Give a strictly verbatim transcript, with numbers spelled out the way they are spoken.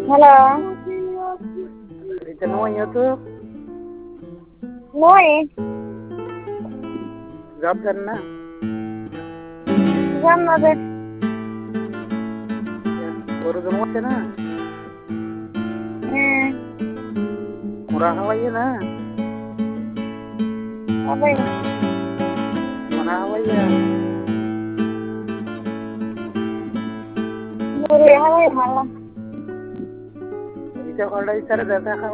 Halo. Itu namanya tuh Moi. job দেন না Jam হবে। গরু জন্মাচ্ছে না হুম ওরা হাওয়াইয়ে না হবে ওরা হাওয়াইয়া গরু হবে ভালো এটা কলটা ইসারে দেখা